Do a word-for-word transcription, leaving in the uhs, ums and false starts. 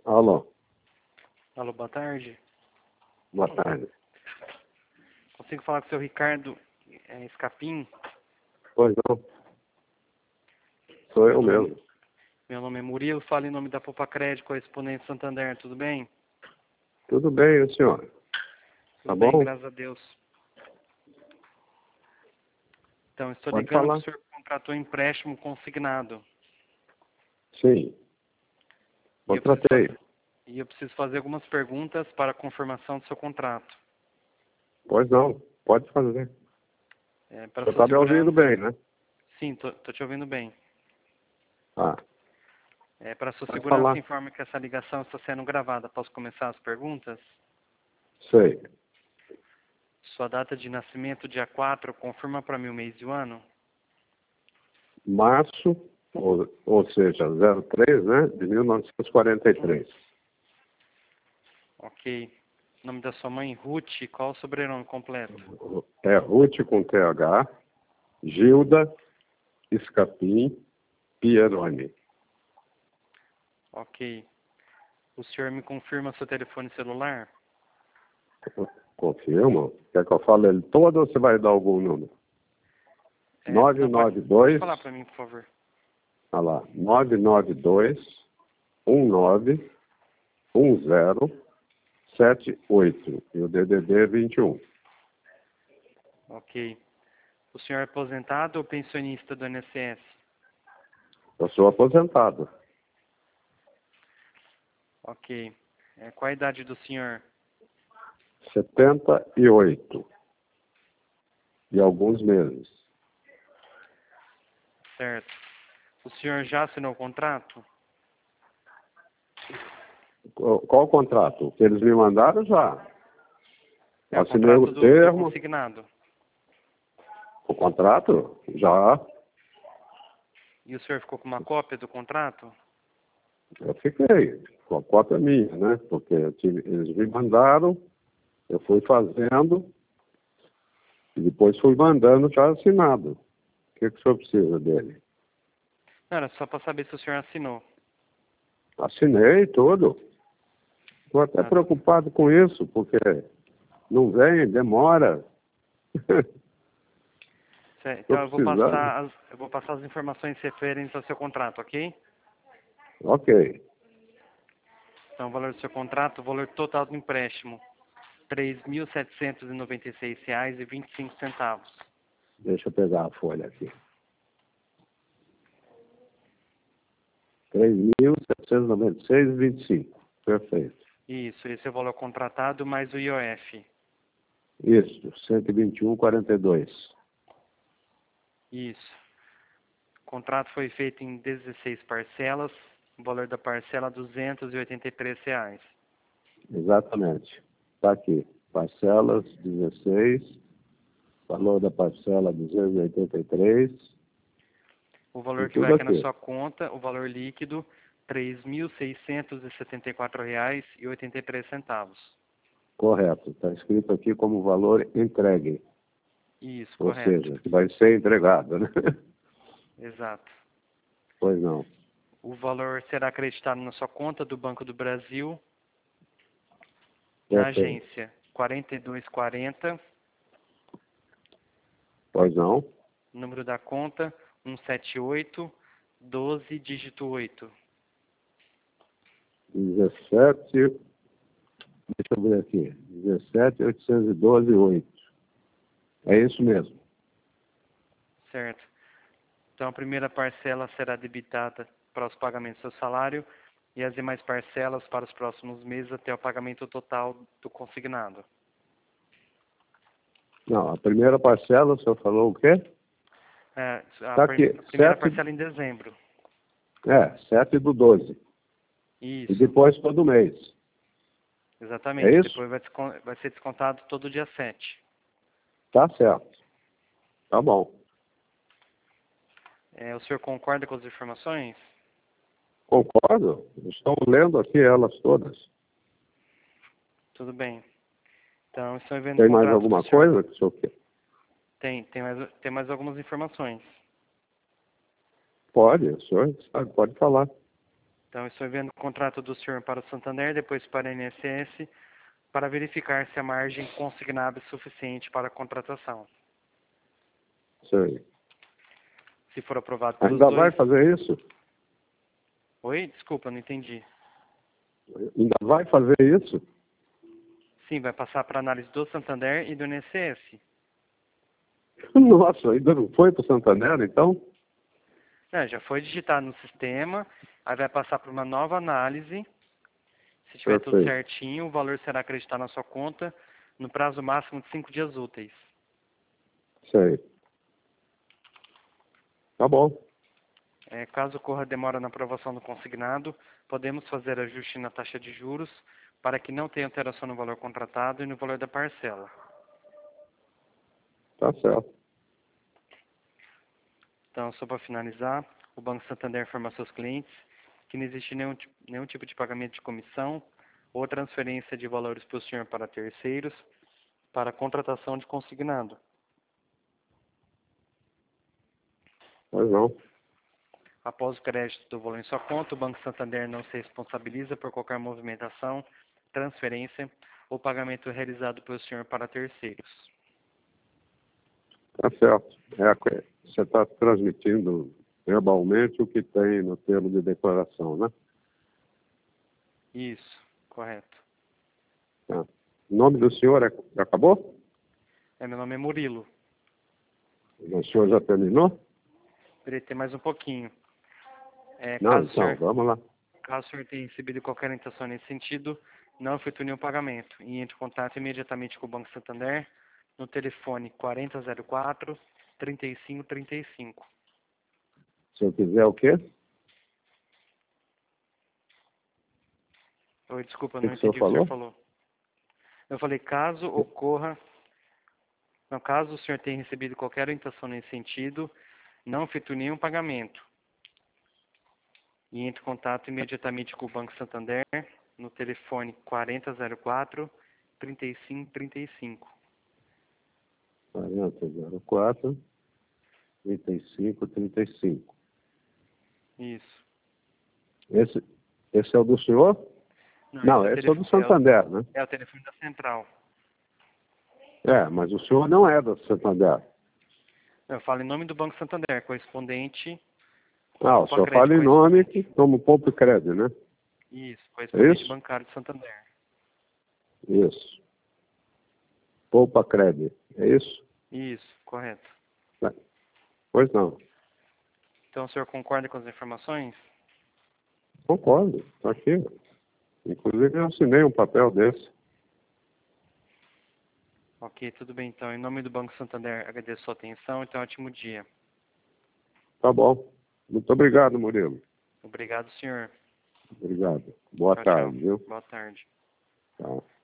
Alô, Alô, boa tarde. boa tarde. Consigo falar com o seu Ricardo é, Escapim? Pois não. Sou eu Meu nome, mesmo. meu nome é Murilo, falo em nome da Poupa Crédito, correspondente Santander, tudo bem? Tudo bem, e o senhor? Tá Tudo bem, bom? graças a Deus. Então, estou Pode ligando falar. porque o senhor contratou um empréstimo consignado. Sim, E eu, preciso contratei. fazer, e eu preciso fazer algumas perguntas para a confirmação do seu contrato. Pois não, pode fazer. É, para Você sua tá me ouvindo segurança... bem, né? Sim, estou te ouvindo bem. Ah, É, para sua pode segurança, falar. informe que essa ligação está sendo gravada. Posso começar as perguntas? Sei. Sua data de nascimento, dia quatro, confirma para mim o mês e o ano? Março, ou, ou seja, zero três, né? De mil novecentos e quarenta e três. Ok. Nome da sua mãe, Ruth. Qual o sobrenome completo? É Ruth com T H, Gilda Escapim Pieroni. Ok. O senhor me confirma seu telefone celular? Confirma? Quer que eu fale ele todo ou você vai dar algum número? É, não, pode, pode nove nove dois, falar para mim, por favor. olha lá, nove nove dois, um nove, um zero, sete oito e o D D D é vinte e um. Ok. O senhor é aposentado ou pensionista do I N S S? Eu sou aposentado, Ok. É, qual a idade do senhor? setenta e oito e alguns meses. Certo. O senhor já assinou o contrato? Qual, qual o contrato? O que eles me mandaram já. É o Assinei o contrato do, do termo. consignado. O contrato? Já. E o senhor ficou com uma cópia do contrato? Eu fiquei. Com a cópia minha, né? Porque eu tive, eles me mandaram, eu fui fazendo e depois fui mandando já assinado. O que, que o senhor precisa dele? Não, era só para saber se o senhor assinou. Assinei tudo. Estou até Ah, tá. preocupado com isso, porque não vem, demora. Certo. Estou Então eu vou precisando. passar as, eu vou passar as informações referentes ao seu contrato, ok? Ok. Então o valor do seu contrato, o valor total do empréstimo, três mil setecentos e noventa e seis reais e vinte e cinco centavos. Deixa eu pegar a folha aqui. três mil setecentos e noventa e seis e vinte e cinco. Perfeito. Isso, esse é o valor contratado mais o I O F. Isso, cento e vinte e um e quarenta e dois. Isso. O contrato foi feito em dezesseis parcelas, o valor da parcela duzentos e oitenta e três reais. Exatamente. Está aqui. Parcelas dezesseis, valor da parcela duzentos e oitenta e três. O E valor que vai tudo aqui na aqui. sua conta, o valor líquido, três mil seiscentos e setenta e quatro reais e oitenta e três centavos. Correto. Está escrito aqui como valor entregue. Isso, Ou correto. seja, que vai ser entregado, né? Exato. Pois não. O valor será acreditado na sua conta do Banco do Brasil, na Perfeito. agência quarenta e dois quarenta, Pois não. número da conta cento e setenta e oito, doze, dígito oito. dezessete, deixa eu ver aqui. dezessete, oitocentos e doze, oito. É isso mesmo. Certo. Então a primeira parcela será debitada para os pagamentos do seu salário e as demais parcelas para os próximos meses até o pagamento total do consignado. Não, a primeira parcela, o senhor falou o quê? É, a, Está prim- aqui, a primeira sete, parcela em dezembro. é, sete do doze. E Isso, depois todo mês. É exatamente. isso? Depois vai, descon- vai ser descontado todo dia sete. Tá certo. Tá bom. É, o senhor concorda com as informações? Concordo. Estou lendo aqui elas todas. Tudo bem. Então, estão enviando o Tem mais contrato para o alguma senhor. coisa que o senhor quer? Tem, tem mais, tem mais algumas informações. Pode, o senhor sabe, pode falar. Então, estou enviando o contrato do senhor para o Santander, depois para a I N S S, para verificar se a margem consignável é suficiente para a contratação. Sei. Se for aprovado pelos Ainda dois... vai fazer isso? Oi? Desculpa, não entendi. Ainda vai fazer isso? Sim, vai passar para análise do Santander e do I N S S. Nossa, ainda não foi para o Santander, então? É, já foi digitado no sistema, aí vai passar para uma nova análise. Se tiver Perfeito. tudo certinho, o valor será acreditado na sua conta no prazo máximo de cinco dias úteis. Sei. Tá bom. É, caso ocorra demora na aprovação do consignado, podemos fazer ajuste na taxa de juros para que não tenha alteração no valor contratado e no valor da parcela. Tá certo. Então, só para finalizar, o Banco Santander informa seus clientes que não existe nenhum, nenhum tipo de pagamento de comissão ou transferência de valores para o senhor para terceiros para contratação de consignado. Pois não. Após o crédito do valor em sua conta, o Banco Santander não se responsabiliza por qualquer movimentação, transferência ou pagamento realizado pelo senhor para terceiros. Tá certo. É, você está transmitindo verbalmente o que tem no termo de declaração, né? Isso, correto. Tá. O nome do senhor é, acabou? É, meu nome é Murilo. O senhor já terminou? Queria ter mais um pouquinho. É, Não, caso, o então, senhor, vamos lá. caso o senhor tenha recebido qualquer orientação nesse sentido, não efetue nenhum pagamento e entre em contato imediatamente com o Banco Santander no telefone quarenta zero quatro, trinta e cinco trinta e cinco. Se eu quiser o quê? Oi, desculpa, O que não que o senhor entendi o que o senhor falou? falou. Eu falei, caso ocorra, no caso o senhor tenha recebido qualquer orientação nesse sentido, não efetue nenhum pagamento e entre em contato imediatamente com o Banco Santander no telefone quarenta zero quatro, trinta e cinco trinta e cinco. quarenta zero quatro, trinta e cinco trinta e cinco. Isso. Esse, esse é o do senhor? Não, Não, esse esse é o telefone, do Santander, né? é o, é o telefone da central. É, mas o senhor não é do Santander. Eu falo em nome do Banco Santander, correspondente Ah, o Poupa senhor Crédito fala em nome correspondente. como Poupa Crédito, né? Isso, É correspondente isso? bancário de Santander. Isso. Poupa Crédito, é isso? Isso, correto. É. Pois não. Então o senhor concorda com as informações? Concordo, está aqui. Inclusive eu assinei um papel desse. Ok, tudo bem então. Em nome do Banco Santander, agradeço a sua atenção e tenha um ótimo dia. Tá bom. Muito obrigado, Murilo. Obrigado, senhor. Obrigado. Boa Tchau, tchau. tarde, viu? Boa tarde. Tchau.